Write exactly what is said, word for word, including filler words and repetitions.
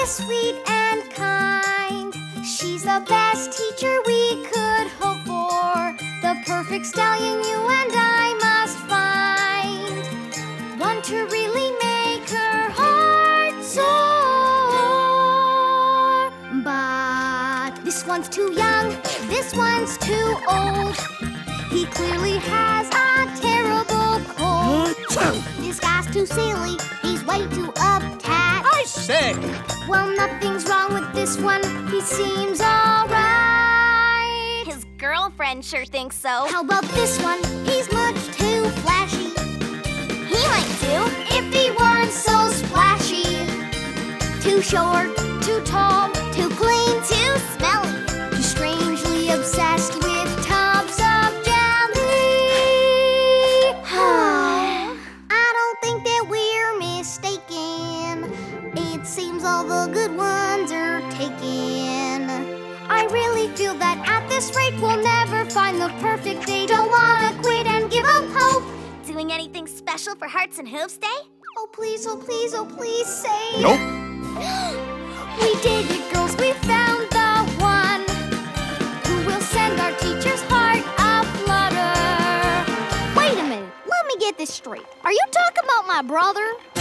sweet and kind. She's the best teacher we could hope for. The perfect stallion you and I must find. One to really make her heart soar. But this one's too young, this one's too old. He clearly has a terrible cold. This guy's too silly, he's way too uptight. I say! Well, nothing's wrong with this one, he seems alright. His girlfriend sure thinks so. How about this one? He's much too flashy. He might too. If he weren't so splashy. Too short, too tall, Too clean, too smelly. too strangely obsessed with tubs of jelly. I don't think that we're mistaken. It seems all the good ones are taken. I really feel that at this rate we'll never find the perfect date. Don't wanna quit and give up hope. Doing anything special for Hearts and Hooves Day? Oh please, oh please, oh please say. Nope. We did it, girls, we found the one who will send our teacher's heart aflutter. Wait a minute, let me get this straight. Are you talking about my brother?